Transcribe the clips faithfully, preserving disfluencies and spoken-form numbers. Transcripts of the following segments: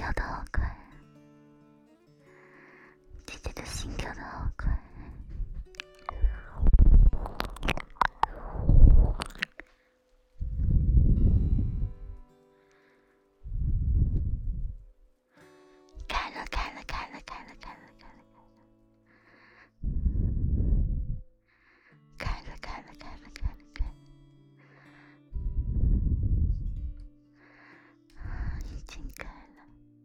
跳得好快，姐姐的心跳得好快。开了开了开了开了开了开了开了开了开了开了开了，已经开了。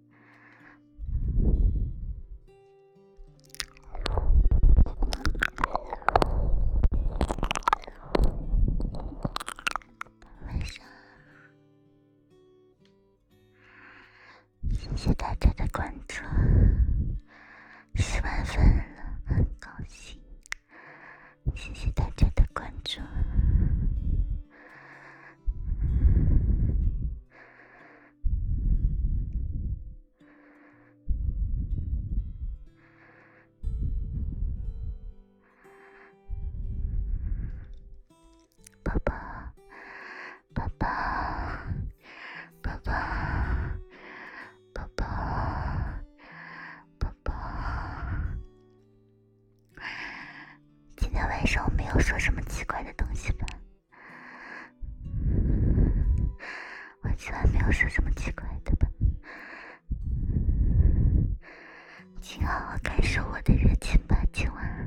晚上，谢谢大家的关注，十万粉了，很高兴。谢谢大家的关注。宝宝，宝宝，宝宝，宝宝，宝宝。今天晚上我没有说什么奇怪的东西吧？我今晚没有说什么奇怪的吧？请好好感受我的热情吧，今晚。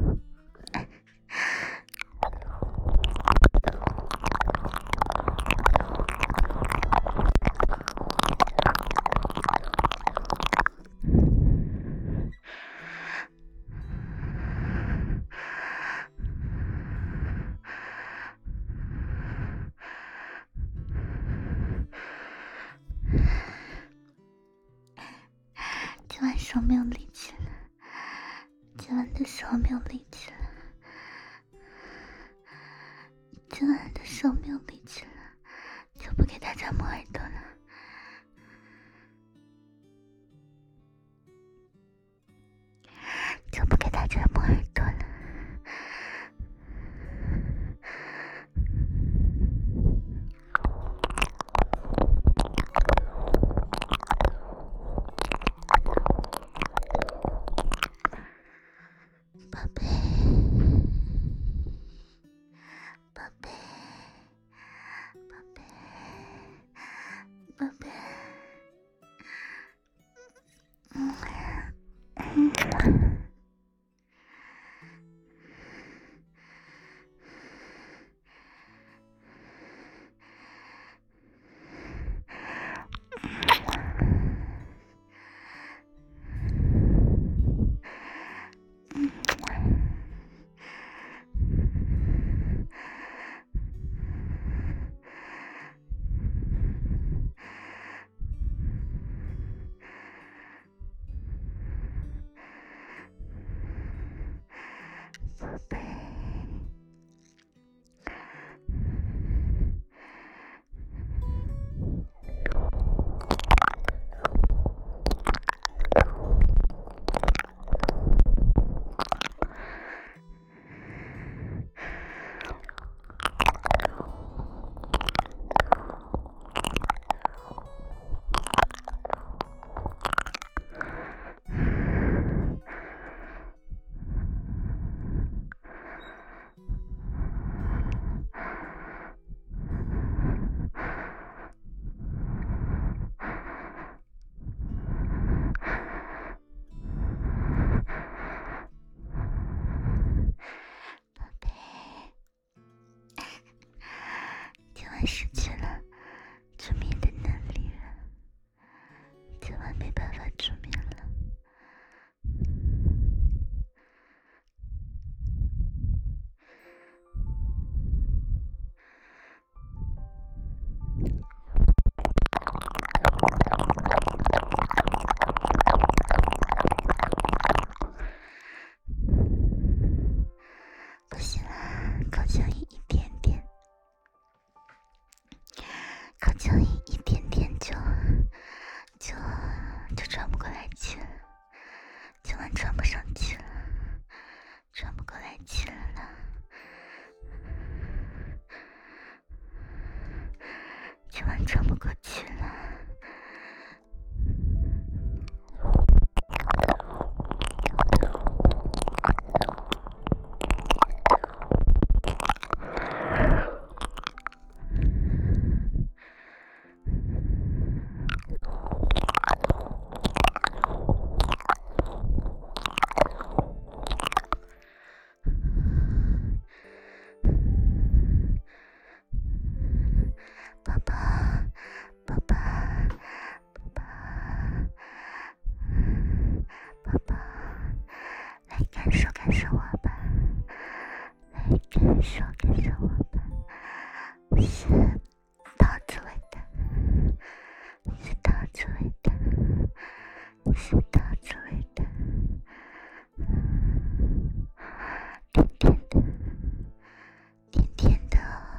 今晚手没有力气了，今晚的手没有力气了，今晚的手没有力气了，就不给大家摸耳朵了。就不给大家摸耳朵了。宝贝，宝贝，宝贝，宝贝，嗯嗯。宝贝，今晚失去了助眠的能力了，今晚没办法助眠了。不行了，靠近一点点，靠近一点点就就就喘不过来气了，今晚喘不上气了，喘不过来气了啦，今晚喘不过气了。 说给上我吧，是桃子味的，是桃子味的，是桃子味的，甜甜的，甜甜的。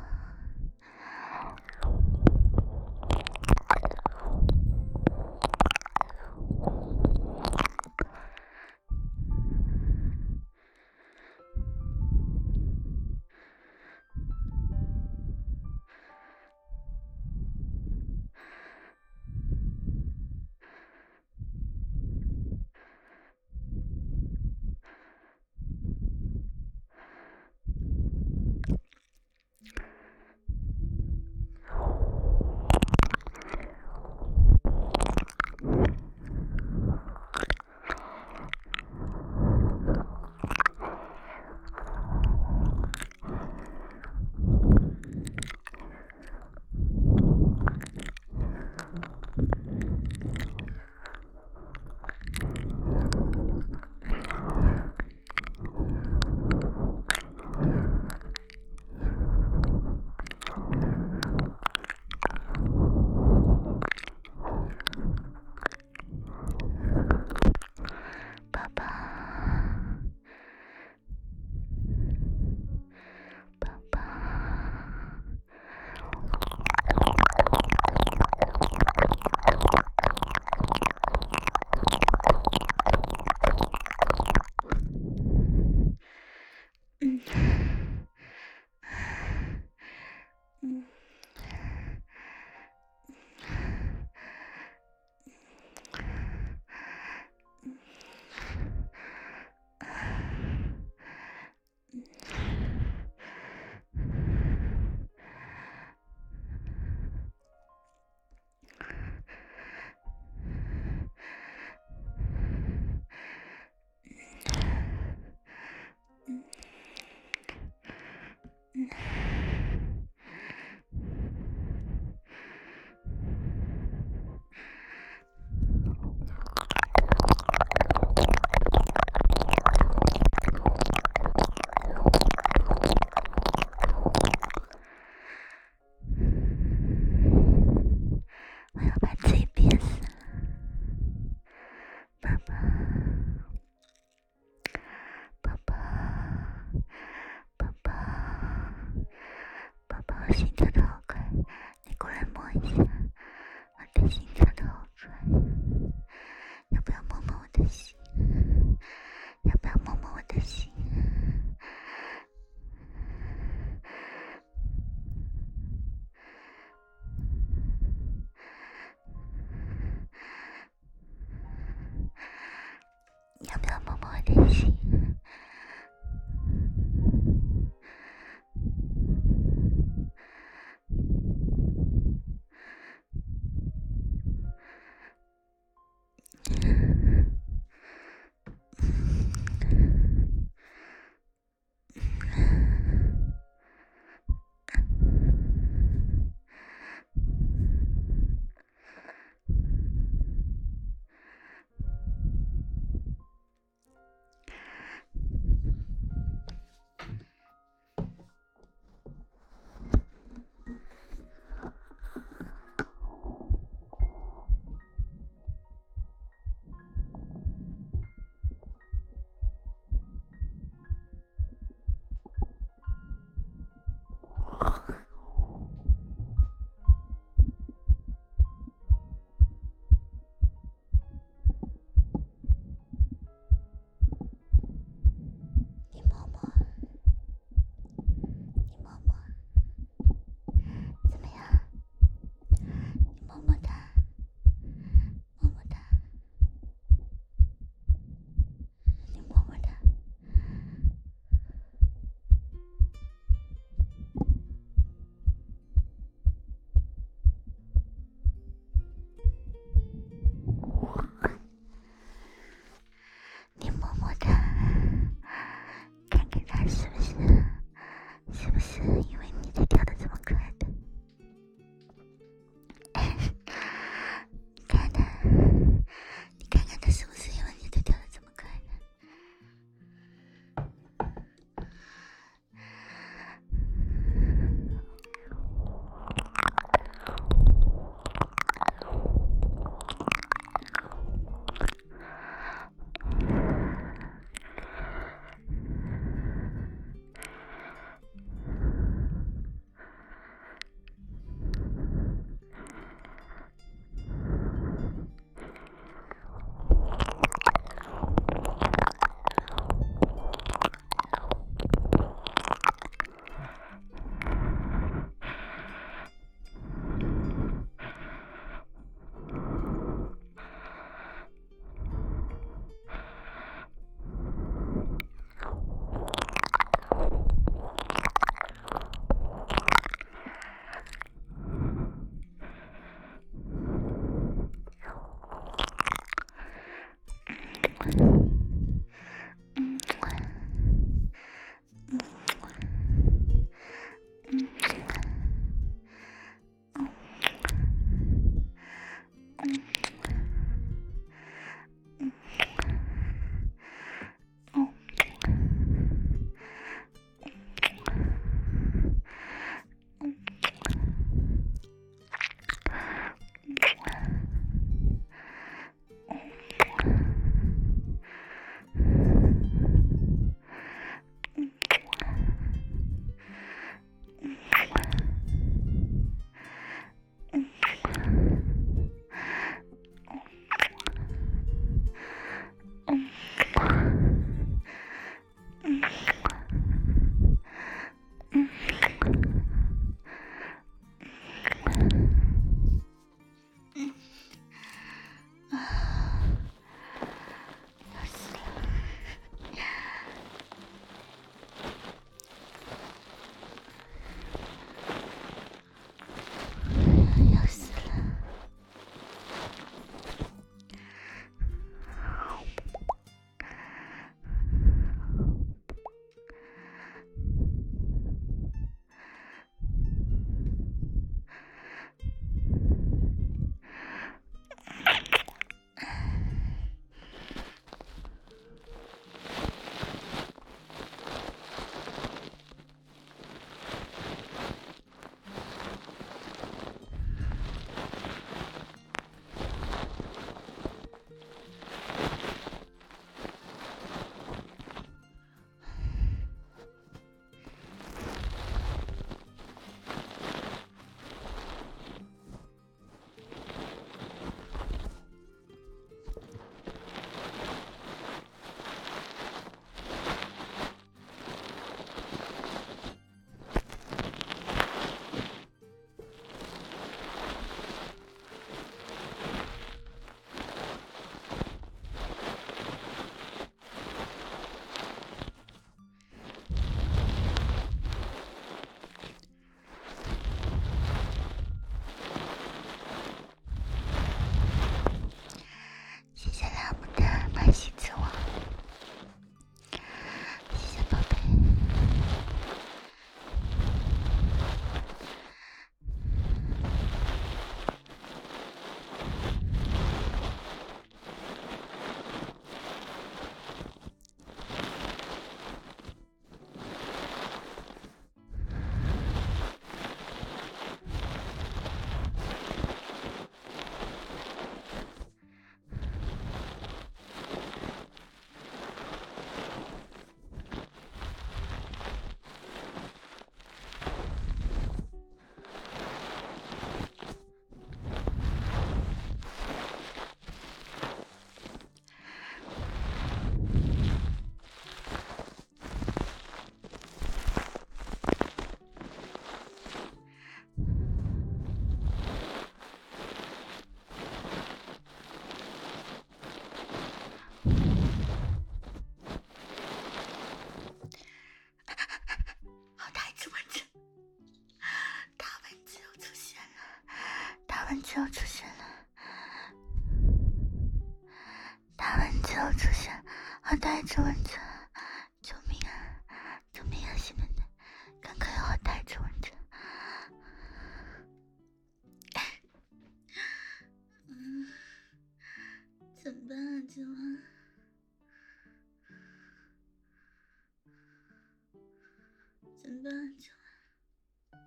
要不要摸摸我的心？ 就要出现了，大蚊子要出现，好大一只蚊子，救命啊！救命啊！西门的，刚刚有好大一只蚊子。嗯，怎么办啊，今晚？怎么办啊，今晚？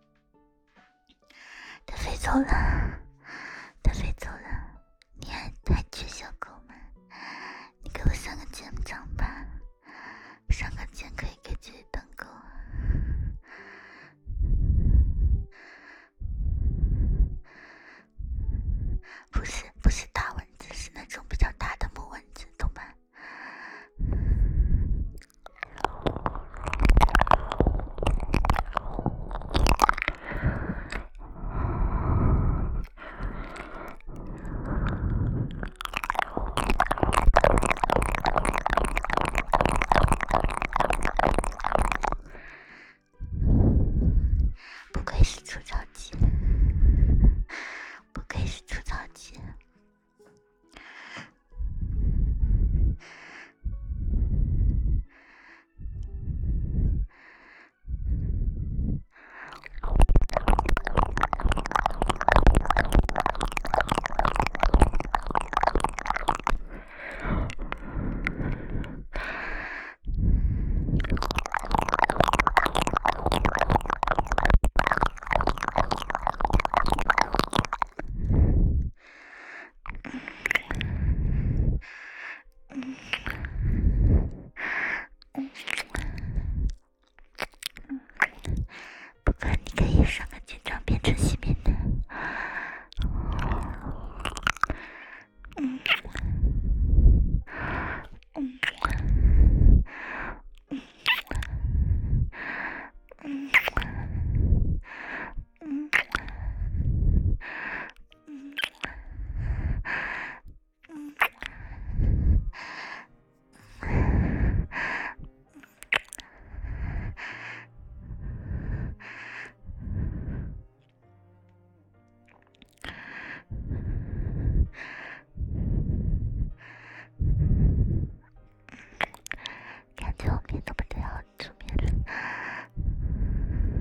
他飞走了，他飞走了。你还还缺小狗吗？你给我上个肩章吧，上个肩可以给自己当狗。不是不是大蚊子，是那种比较大的母蚊子，懂吧？不愧是除草剂，不愧是除草剂。不过你可以上个肩章变成西面的。嗯嗯嗯嗯嗯嗯。感觉我面都不太好出面了。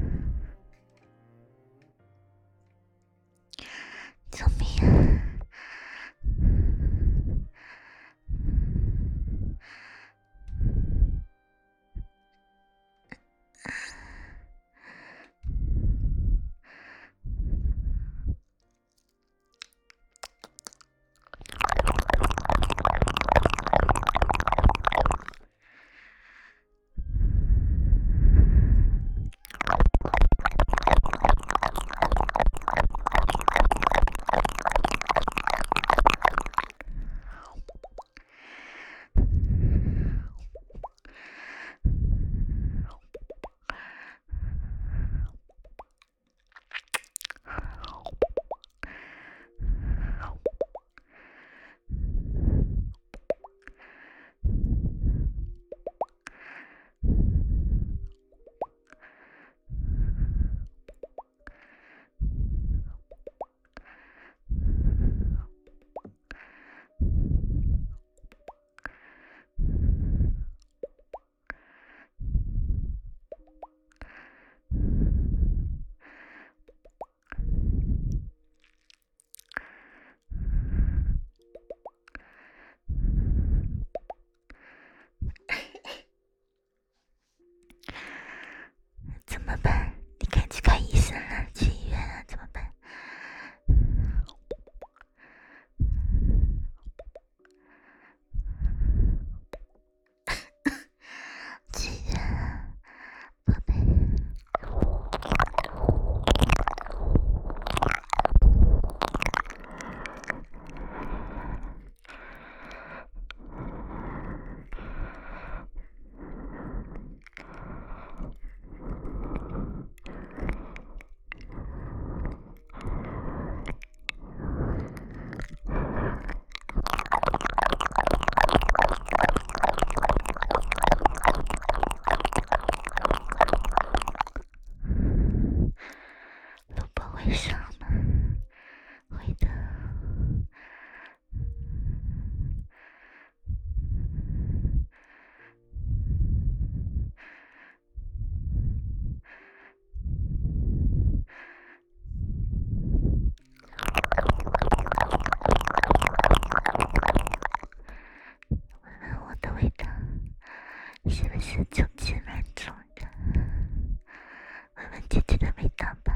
姐姐的味道吧，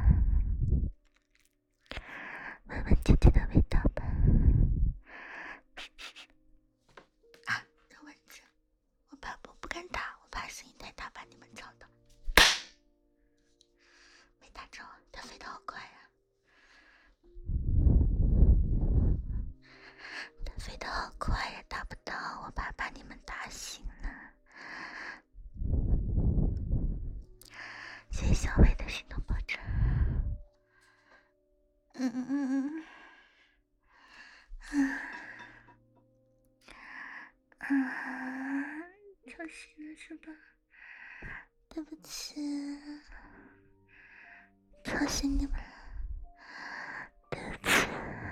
闻闻姐姐的味道吧。啊，这蚊子，我怕我不敢打，我怕声音太大把你们吵到。没打着，它飞得好快呀、它飞得好快呀，打不到，我怕把你们打醒了。谢谢小伟的心动抱枕。嗯嗯嗯嗯嗯啊，吵醒了是吧？对不起，吵醒你们了，对不起。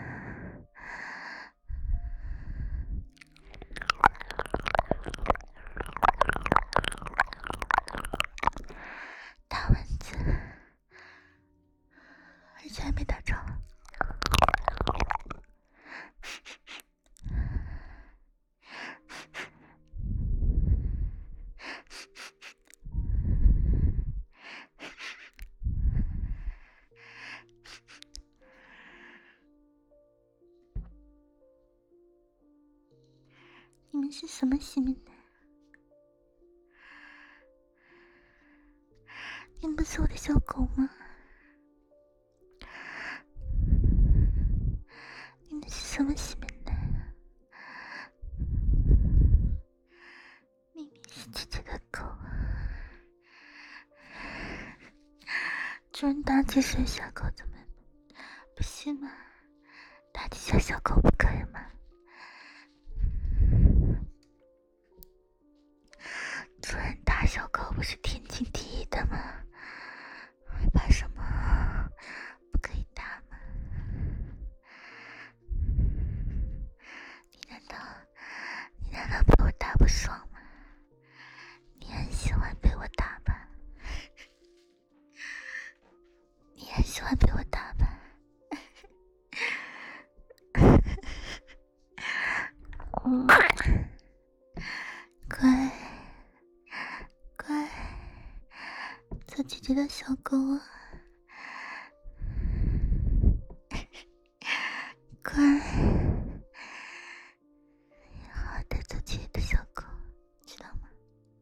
大蚊子，而且还没打着。你们是什么洗面奶？你们不是我的小狗吗？你们是什么洗面奶啊？明明是姐姐的狗。主人打几声小狗怎么不行吗？打几下小狗不可以吗？主人打小狗不是天经地义的吗？怕什么？不可以打吗？你难道你难道被我打不爽吗？你很喜欢被我打吧？你很喜欢被我打吧？嗯，乖乖，做姐姐的小狗啊，乖，好好的做姐姐的小狗，知道吗？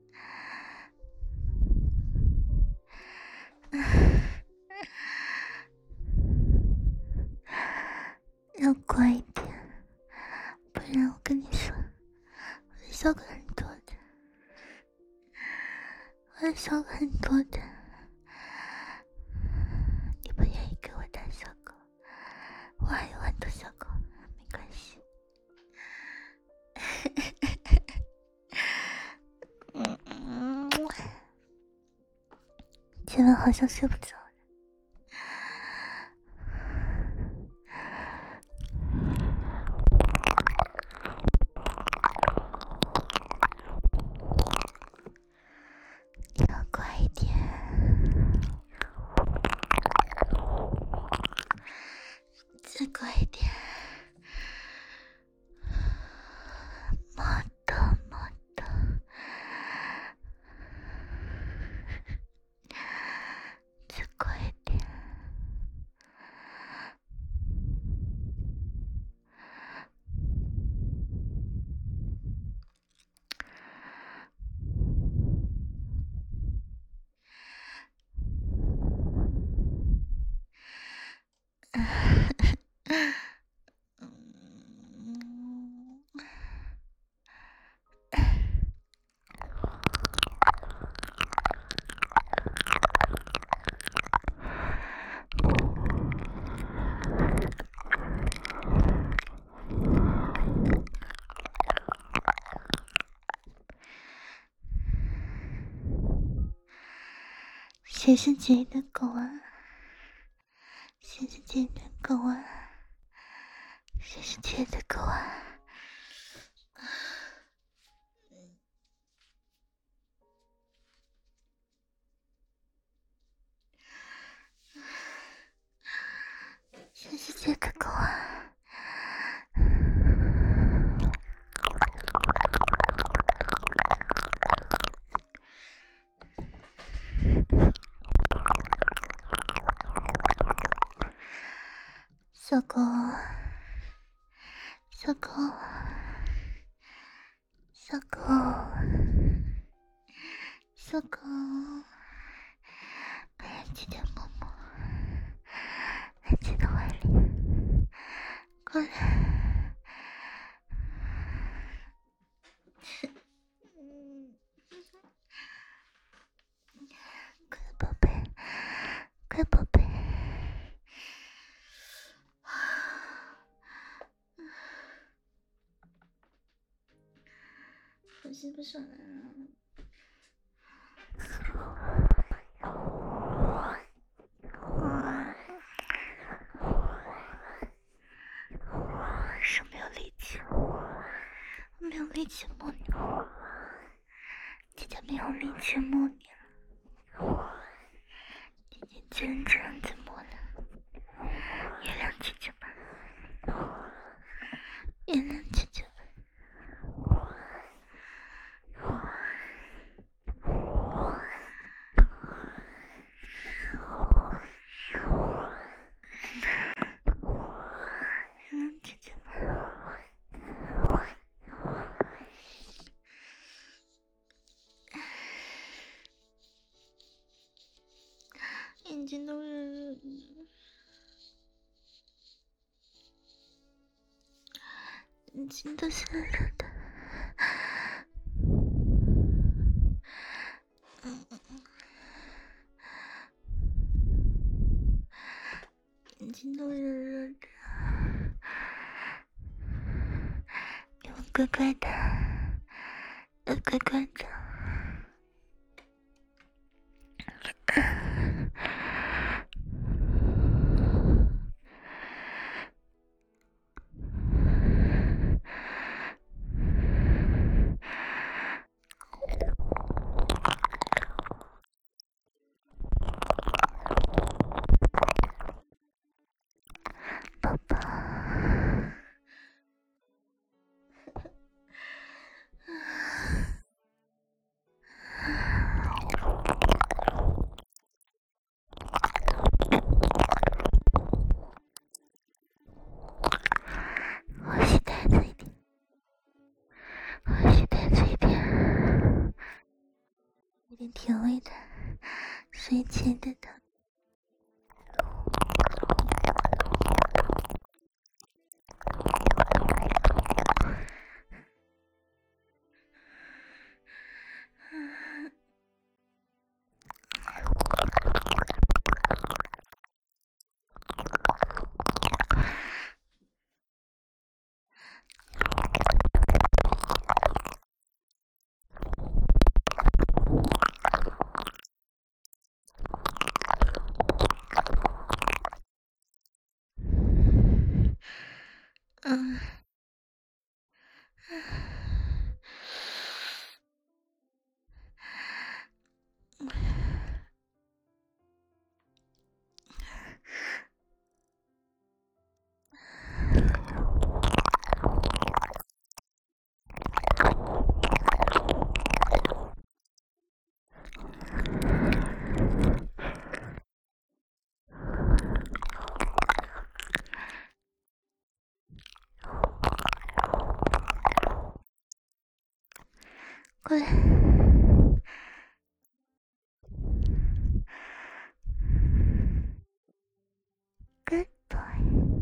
要乖一点，不然我跟你说，我的小狗很多的，我的小狗很多的。你不愿意给我打小狗，我还有很多小狗，没关系。嗯嗯，今晚好像睡不着。要乖一点，再乖一点，妈的妈的，再乖一点。谁是姐姐的狗啊？谁是姐姐的狗啊？谁是姐姐的狗啊？谁是姐姐的狗啊？ 小狗，小狗，小狗，小狗，快来记点摸摸，来记的怀里，过来。快宝贝，快宝贝。呼吸不上来了。是没有力气，没有力气摸你，姐姐没有力气摸你了，姐姐只能这样子摸了。原谅姐姐吧，原谅姐姐吧。眼睛都热热的，眼睛都是热热的，嗯嗯嗯，眼睛都热热的，要乖乖的，要乖乖的。宝宝，我是带嘴点，我是带嘴点，有点甜味的睡前的糖。嗯，过来。Good boy。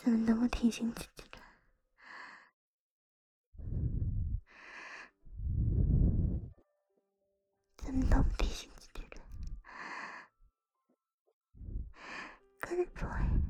怎么那么提醒自己了？怎么那么提醒自己了 ？Good boy。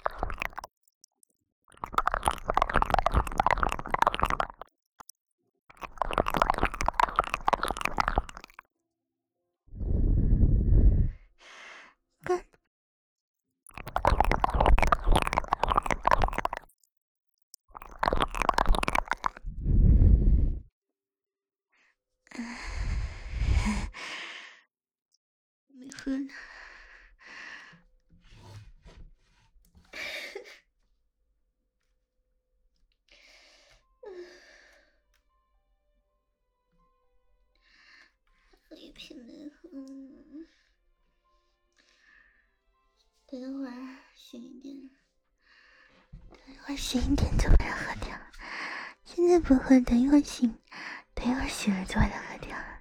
没喝呢。喝一瓶没喝。等一会儿醒一点，等一会儿醒一点就把它喝掉。现在不喝，等一会儿醒，等一会儿醒了就把它喝掉。